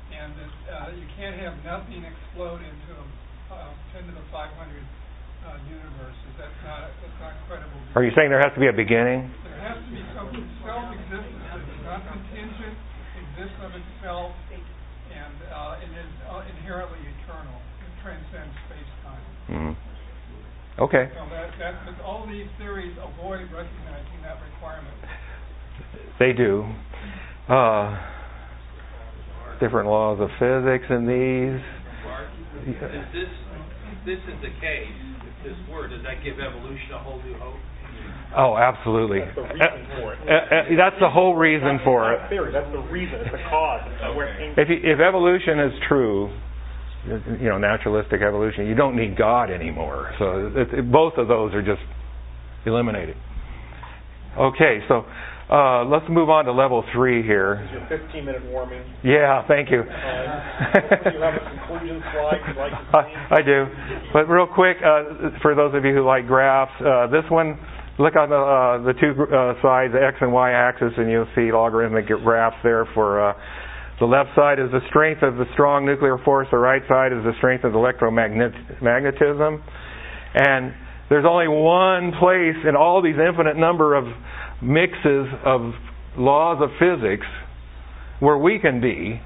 and that uh, you can't have nothing explode into a uh, ten to the five hundred uh, universes. That's not that's not credible. Are you saying there has to be a beginning? There has to be some self-existence that's not contingent, exists of itself, and uh, it is uh, inherently eternal. It transcends space-time. Mm-hmm. Okay. So that, that, but all these theories avoid recognizing that requirement. They do. Uh, different laws of physics in these. Mark, if this, if this is the case, if this were, does that give evolution a whole new hope? Oh, absolutely. That's the reason for it. Uh, uh, that's the whole reason for it. That's not theory. That's the reason. It's the cause. It's where it came If, you, if evolution is true, you know, naturalistic evolution, you don't need God anymore. So it, it, both of those are just eliminated. Okay, so uh, let's move on to level three here. This is your fifteen-minute warming. Yeah, thank you. Uh, hopefully you have a conclusion slide you'd like to see. I, I do. But real quick, uh, for those of you who like graphs, uh, this one, look on the uh, the two uh, sides, the x and y axis, and you'll see logarithmic graphs there for... Uh, The left side is the strength of the strong nuclear force. The right side is the strength of the electromagnetism. And there's only one place in all these infinite number of mixes of laws of physics where we can be.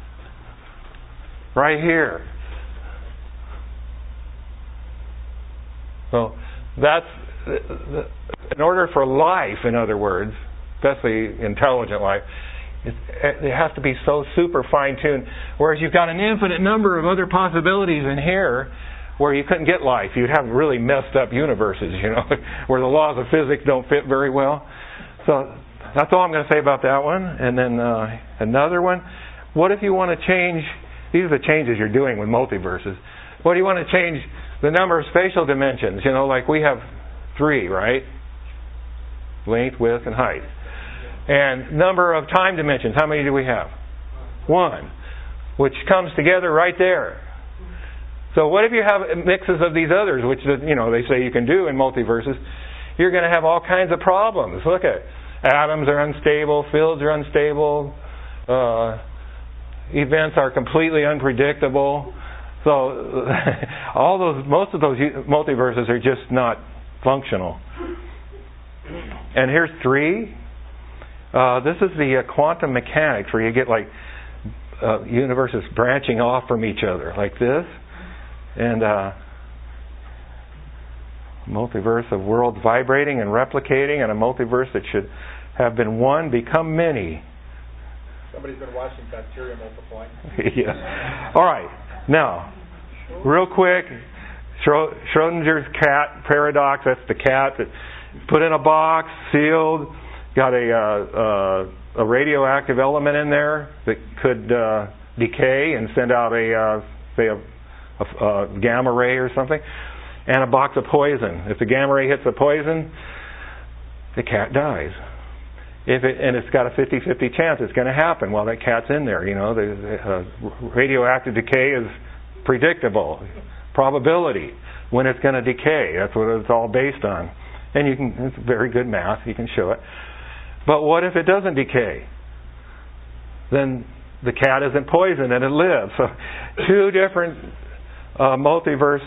Right here. So that's, in order for life, in other words, especially intelligent life, It, it has to be so super fine-tuned. Whereas you've got an infinite number of other possibilities in here where you couldn't get life. You'd have really messed up universes, you know, where the laws of physics don't fit very well. So that's all I'm going to say about that one. And then uh, another one. What if you want to change... These are the changes you're doing with multiverses. What do you want to change the number of spatial dimensions? You know, like we have three, right? Length, width, and height. And number of time dimensions, how many do we have? One. Which comes together right there. So what if you have mixes of these others, which, you know, they say you can do in multiverses? You're going to have all kinds of problems. Look at it. Atoms are unstable, fields are unstable, uh, events are completely unpredictable. So all those, most of those multiverses are just not functional. And here's three. Uh, this is the uh, quantum mechanics where you get like uh, universes branching off from each other like this, and uh, multiverse of worlds vibrating and replicating, and a multiverse that should have been one become many. Somebody's been watching bacteria multiply. Yeah. All right. Now, real quick, Schrodinger's cat paradox. That's the cat that put in a box, sealed. Got a uh, uh, a radioactive element in there that could uh, decay and send out a uh, say a, a, a gamma ray or something, and a box of poison. If the gamma ray hits the poison, the cat dies. If it and it's got a fifty-fifty chance it's going to happen while that cat's in there. You know, the uh, radioactive decay is predictable, probability when it's going to decay. That's what it's all based on, and you can. It's very good math. You can show it. But what if it doesn't decay? Then the cat isn't poisoned and it lives. So two different uh, multiverse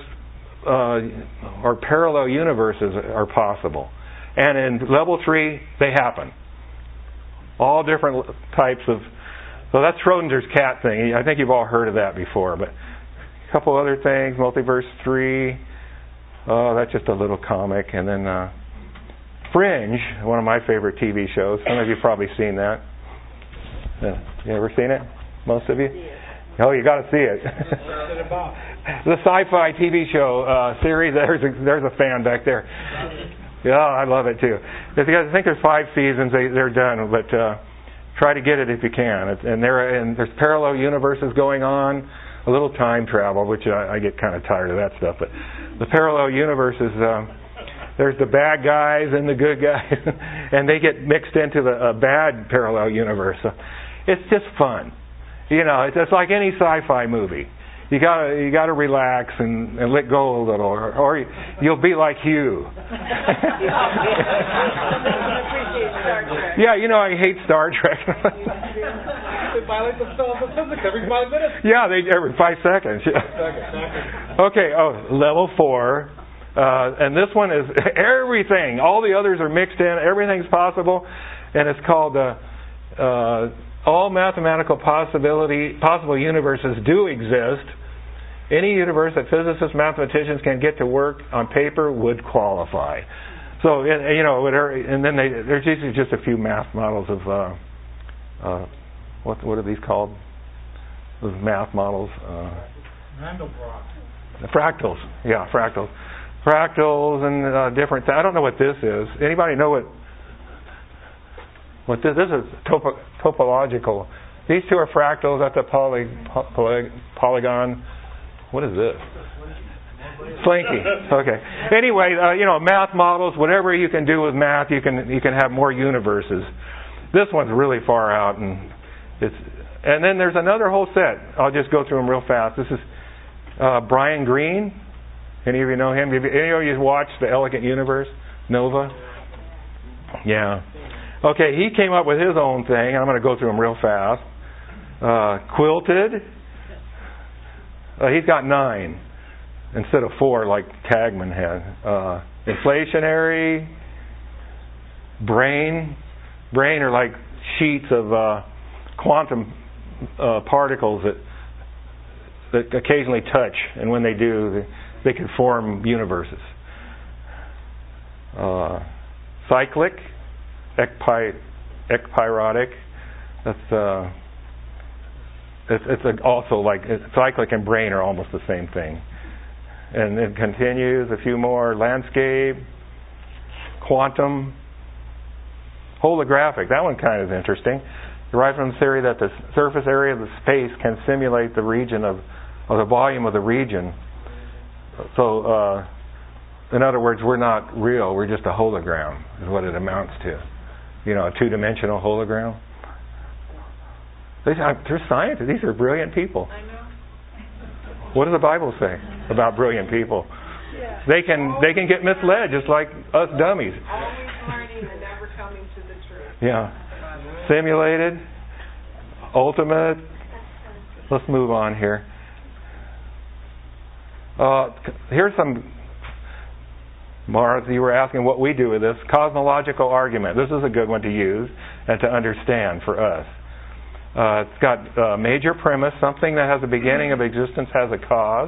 uh, or parallel universes are possible. And in level three, they happen. All different types of... So that's Schrodinger's cat thing. I think you've all heard of that before. But a couple other things. Multiverse three. Oh, that's just a little comic. And then... Uh, Fringe, one of my favorite T V shows. Some of you have probably seen that. Yeah. You ever seen it? Most of you? Oh, you got to see it. The sci-fi T V show uh, series. There's a, there's a fan back there. Yeah, I love it too. I think there's five seasons. They, they're done, but uh, try to get it if you can. And there, and there's parallel universes going on. A little time travel, which I, I get kind of tired of that stuff. But the parallel universes. Uh, There's the bad guys and the good guys, and they get mixed into the uh, bad parallel universe. So it's just fun, you know. It's just like any sci-fi movie. You gotta you gotta relax and, and let go a little, or, or you'll be like Hugh. Yeah, you know I hate Star Trek. it violates the laws of physics every five minutes. Yeah, they every five seconds. Yeah. Okay. Oh, level four, uh, and this one is everything. All the others are mixed in. Everything's possible, and it's called uh, uh, all mathematical possibility possible universes do exist. Any universe that physicists, mathematicians can get to work on paper would qualify. So, you know, and then they, there's usually just a few math models of, uh, uh, what what are these called? Those math models. Uh, Mandelbrot. Fractals. Yeah, fractals. Fractals and uh, different. Th- I don't know what this is. Anybody know what? What this, this is topo, topological. These two are fractals. That's a poly, poly, polygon. What is this? Slinky. Okay. Anyway, uh, you know, math models. Whatever you can do with math, you can you can have more universes. This one's really far out, and it's. And then there's another whole set. I'll just go through them real fast. This is uh, Brian Greene. Any of you know him? Have you, any of you watched The Elegant Universe? Nova? Yeah. Okay, he came up with his own thing. I'm going to go through them real fast. Uh, quilted. Uh, he's got nine instead of four like Tagman had. Uh, inflationary. Brain. Brain are like sheets of uh, quantum uh, particles that that occasionally touch, and when they do, they, they can form universes. Uh, cyclic. Ekpy, ekpyrotic. That's uh, it's, it's a, also like cyclic and brain are almost the same thing. And it continues. A few more. Landscape, quantum, holographic. That one kind of interesting. Derived from the theory that the surface area of the space can simulate the region of, of the volume of the region. So, uh, in other words, we're not real. We're just a hologram. Is what it amounts to. You know, a two-dimensional hologram. These are, they're scientists. These are brilliant people. I know. What does the Bible say about brilliant people? Yeah. They can they can get misled just like us dummies. Always learning and never coming to the truth. Yeah. Simulated. Ultimate. Let's move on here. Uh, here's some. Mara, you were asking what we do with this. Cosmological argument. This is a good one to use and to understand for us. Uh, it's got a major premise. Something that has a beginning of existence has a cause.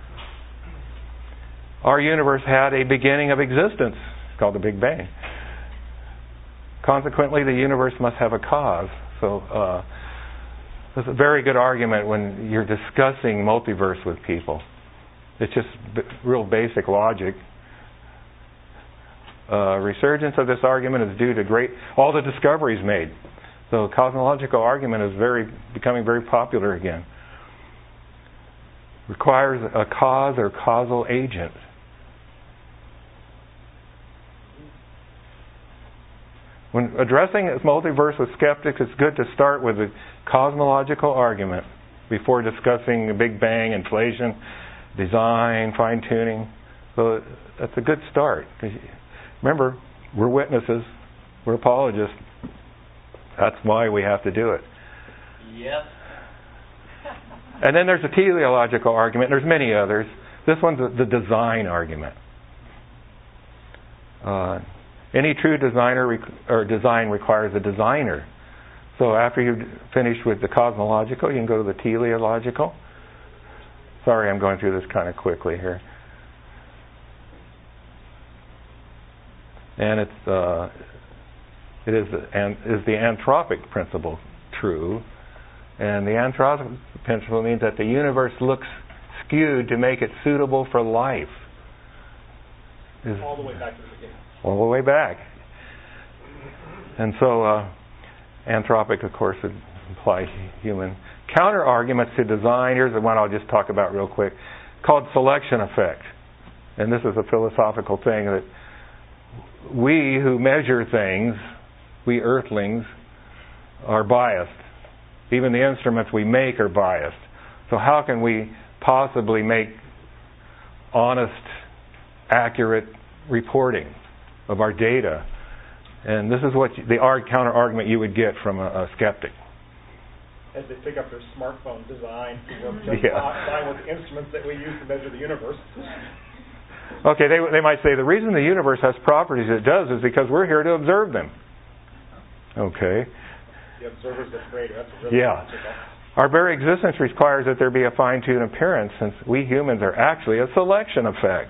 Our universe had a beginning of existence. It's called the Big Bang. Consequently, the universe must have a cause. So, uh, it's a very good argument when you're discussing multiverse with people. It's just b- real basic logic. Uh, resurgence of this argument is due to great all the discoveries made. So cosmological argument is very becoming very popular again. Requires a cause or causal agent. When addressing this multiverse with skeptics, it's good to start with a cosmological argument before discussing the Big Bang, inflation, design, fine-tuning. So that's a good start. Remember, we're witnesses, we're apologists. That's why we have to do it. Yep. And then there's a teleological argument. There's many others. This one's the design argument. Uh, any true designer rec- or design requires a designer. So after you've finished with the cosmological, you can go to the teleological. Sorry, I'm going through this kind of quickly here. And it's uh, it is and is the anthropic principle true? And the anthropic principle means that the universe looks skewed to make it suitable for life. Is all the way back to the beginning. All the way back. And so, uh, anthropic, of course, would imply human. Counter arguments to design. Here's the one I'll just talk about real quick, called selection effect. And this is a philosophical thing that we who measure things, we earthlings, are biased. Even the instruments we make are biased. So how can we possibly make honest, accurate reporting of our data? And this is what you, the counter argument you would get from a, a skeptic. as they pick up their smartphone design to work just Yeah. fine with the instruments that we use to measure the universe. Okay, they they might say the reason the universe has properties it does is because we're here to observe them. Okay. The observer's the creator. That's really Yeah. logical. Our very existence requires that there be a fine-tuned appearance, since we humans are actually a selection effect.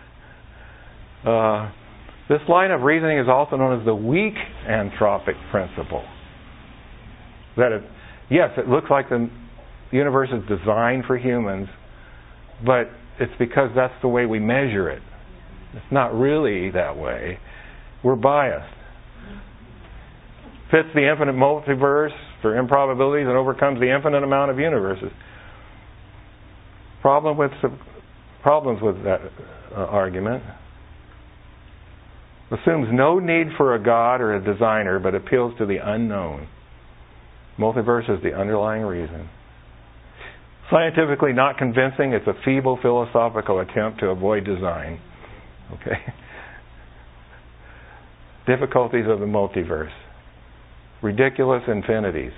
Uh, this line of reasoning is also known as the weak anthropic principle. That it, yes, it looks like the universe is designed for humans, but it's because that's the way we measure it. It's not really that way. We're biased. Fits the infinite multiverse for improbabilities and overcomes the infinite amount of universes. Problem with problems with that uh, argument. Assumes no need for a god or a designer, but appeals to the unknown. Multiverse is the underlying reason. Scientifically not convincing, it's a feeble philosophical attempt to avoid design. Okay. Difficulties of the multiverse. Ridiculous infinities.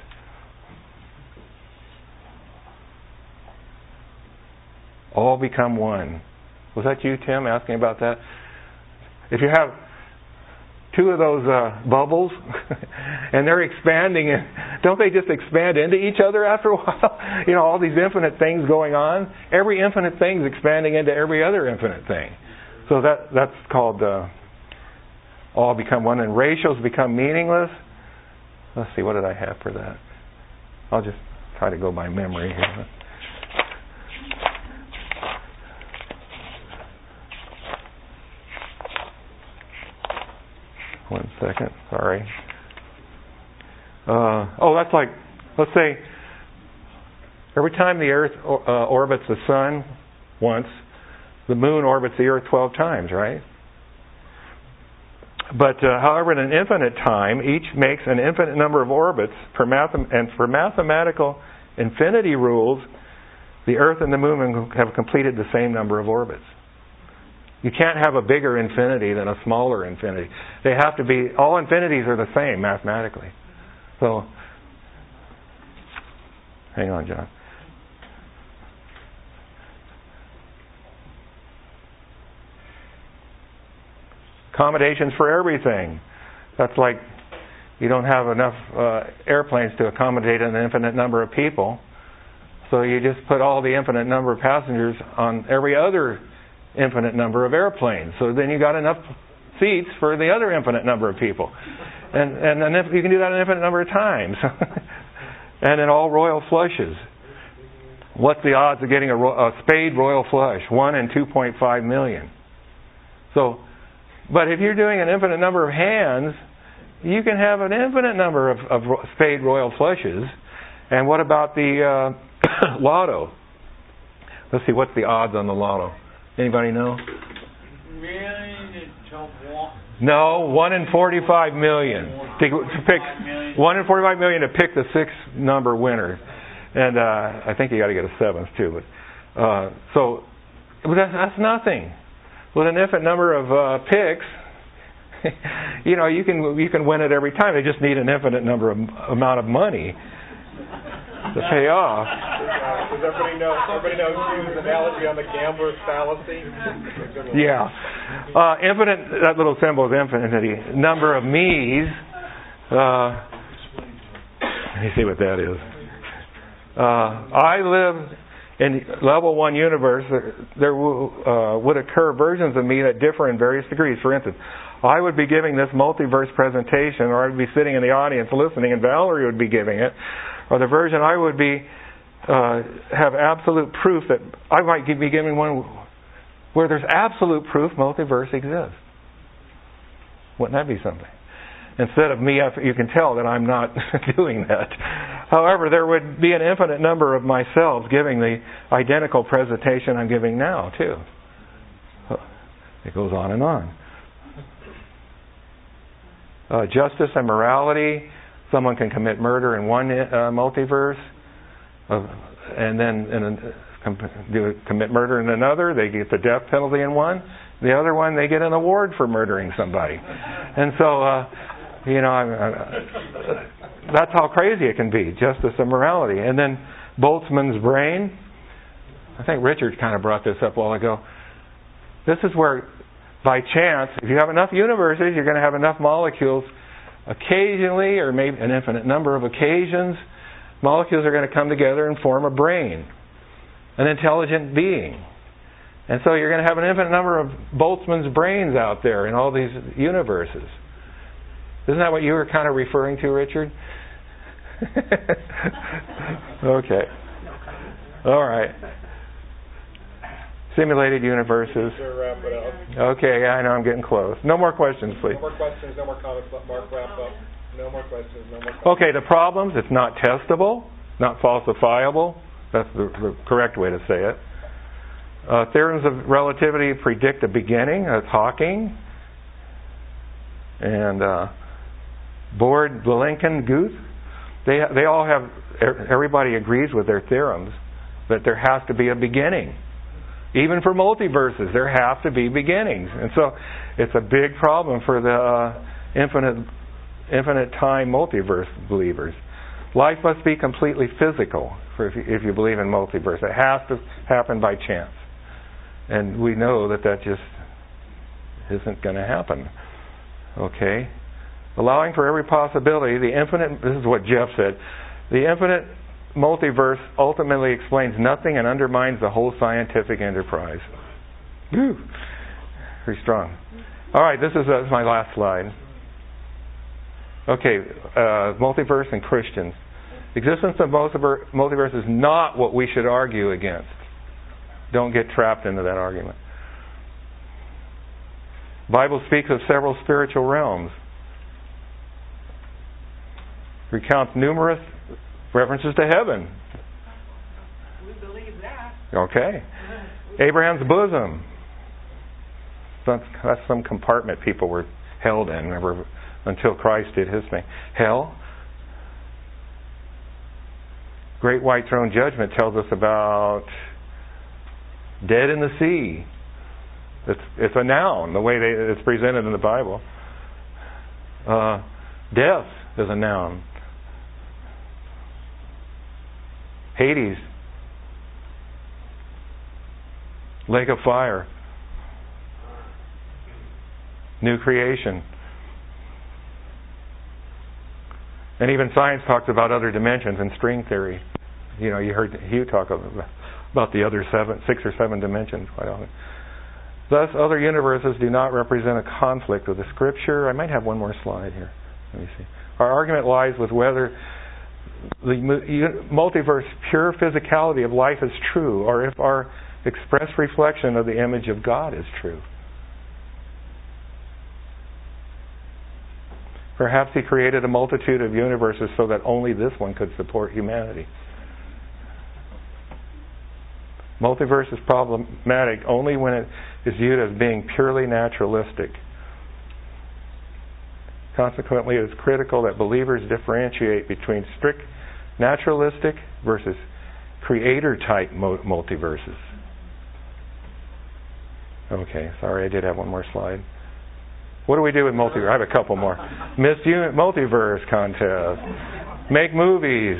All become one. Was that you, Tim, asking about that? If you have two of those uh, bubbles and they're expanding, don't they just expand into each other after a while? You know, all these infinite things going on. Every infinite thing is expanding into every other infinite thing. So that that's called uh, all become one, and ratios become meaningless. Let's see, what did I have for that? I'll just try to go by memory here. One second, sorry. Uh, oh, that's like, let's say, every time the Earth uh, orbits the Sun once, the Moon orbits the Earth twelve times, right? But, uh, however, in an infinite time, each makes an infinite number of orbits, per math- and for mathematical infinity rules, the Earth and the Moon have completed the same number of orbits. You can't have a bigger infinity than a smaller infinity. They have to be, all infinities are the same mathematically. So, hang on, John. Accommodations for everything. That's like you don't have enough uh, airplanes to accommodate an infinite number of people. So you just put all the infinite number of passengers on every other infinite number of airplanes. So then you got enough seats for the other infinite number of people. And and then if you can do that an infinite number of times. And then all royal flushes. What's the odds of getting a, a spade royal flush? One in two point five million. So, but if you're doing an infinite number of hands, you can have an infinite number of, of spade royal flushes. And what about the uh, lotto? Let's see, what's the odds on the lotto? Anybody know? Really? Don't want. No, one in forty-five million. To, to pick one in forty-five million to pick the sixth number winner, and uh, I think you got to get a seventh too. But uh, so but that's, that's nothing. With an infinite number of uh, picks, you know you can you can win it every time. They just need an infinite number of amount of money to pay off. Uh, does everybody know? Everybody knows Hugh's analogy on the gambler's fallacy. Yeah, uh, infinite. That little symbol is infinity. Number of me's. Uh, let me see what that is. Uh, I live in level one universe. There will, uh, would occur versions of me that differ in various degrees. For instance, I would be giving this multiverse presentation, or I would be sitting in the audience listening, and Valerie would be giving it. Or the version I would be uh, have absolute proof that I might be giving one where there's absolute proof multiverse exists. Wouldn't that be something? Instead of me, you can tell that I'm not doing that. However, there would be an infinite number of myself giving the identical presentation I'm giving now, too. It goes on and on. Uh, justice and morality. Someone can commit murder in one uh, multiverse, uh, and then in a, com- do, commit murder in another. They get the death penalty in one. The other one, they get an award for murdering somebody. And so, uh, you know, I'm, uh, that's how crazy it can be, justice and morality. And then Boltzmann's brain, I think Richard kind of brought this up a while ago. This is where, by chance, if you have enough universes, you're going to have enough molecules. Occasionally, or maybe an infinite number of occasions, molecules are going to come together and form a brain, an intelligent being. And so you're going to have an infinite number of Boltzmann's brains out there in all these universes. Isn't that what you were kind of referring to, Richard? Okay. All right. Simulated universes. Wrap it up. Okay, I know I'm getting close. No more questions, please. No more questions, no more comments. Let Mark wrap up. No more questions, no more comments. Okay, the problems, it's not testable, not falsifiable. That's the, the correct way to say it. Uh, theorems of relativity predict a beginning. That's Hawking. And uh, Bohr, Vilenkin, Guth. They, they all have, everybody agrees with their theorems that there has to be a beginning. Even for multiverses, there have to be beginnings. And so it's a big problem for the uh, infinite infinite time multiverse believers. Life must be completely physical for if you, if you believe in multiverse. It has to happen by chance. And we know that that just isn't going to happen. Okay? Allowing for every possibility, the infinite, this is what Jeff said, the infinite multiverse ultimately explains nothing and undermines the whole scientific enterprise. Whew. Very strong. All right, this is uh, my last slide. Okay, uh, multiverse and Christians. Existence of multiverse, multiverse is not what we should argue against. Don't get trapped into that argument. The Bible speaks of several spiritual realms. Recounts numerous references to heaven. We believe that. Okay. Abraham's bosom. That's, that's some compartment people were held in, remember, until Christ did his thing. Hell. Great white throne judgment tells us about dead in the sea. It's, it's a noun, the way they, it's presented in the Bible. Uh, death is a noun. Hades. Lake of fire. New creation. And even science talks about other dimensions in string theory. You know, you heard Hugh talk about the other seven, six or seven dimensions quite often. Thus, other universes do not represent a conflict with the Scripture. I might have one more slide here. Let me see. Our argument lies with whether the multiverse pure physicality of life is true, or if our express reflection of the image of God is true. Perhaps He created a multitude of universes so that only this one could support humanity. Multiverse is problematic only when it is viewed as being purely naturalistic. Consequently, it is critical that believers differentiate between strict naturalistic versus creator-type multiverses. Okay, sorry, I did have one more slide. What do we do with multiverse? I have a couple more. Miss Uni- Multiverse contest. Make movies.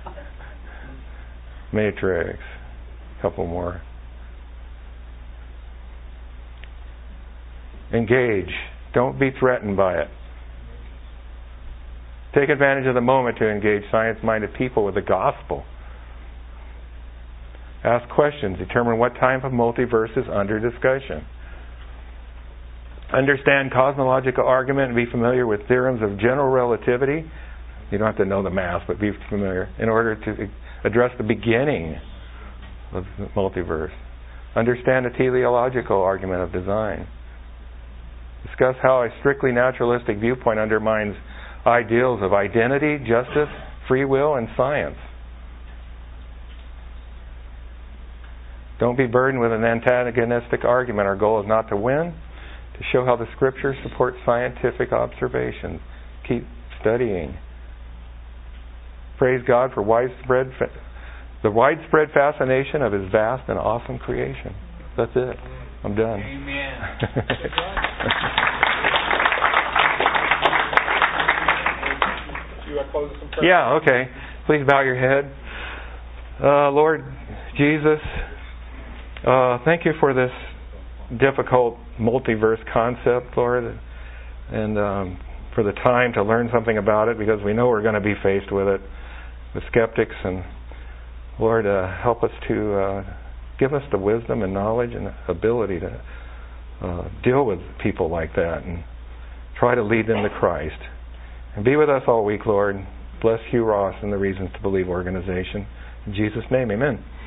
Matrix. A couple more. Engage. Don't be threatened by it. Take advantage of the moment to engage science-minded people with the gospel. Ask questions. Determine what type of multiverse is under discussion. Understand cosmological argument and be familiar with theorems of general relativity. You don't have to know the math, but be familiar in order to address the beginning of the multiverse. Understand the teleological argument of design. Discuss how a strictly naturalistic viewpoint undermines ideals of identity, justice, free will, and science. Don't be burdened with an antagonistic argument. Our goal is not to win, to show how the Scriptures support scientific observations. Keep studying. Praise God for widespread, fa- the widespread fascination of His vast and awesome creation. That's it. I'm done. Amen. you uh, close us in prayer? Yeah, okay. Please bow your head. Uh, Lord Jesus, uh, thank you for this difficult multiverse concept, Lord, and um, for the time to learn something about it, because we know we're going to be faced with it, with skeptics. And Lord, uh, help us to uh, give us the wisdom and knowledge and ability to uh, deal with people like that and try to lead them to Christ. And be with us all week, Lord. Bless Hugh Ross and the Reasons to Believe organization. In Jesus' name, amen.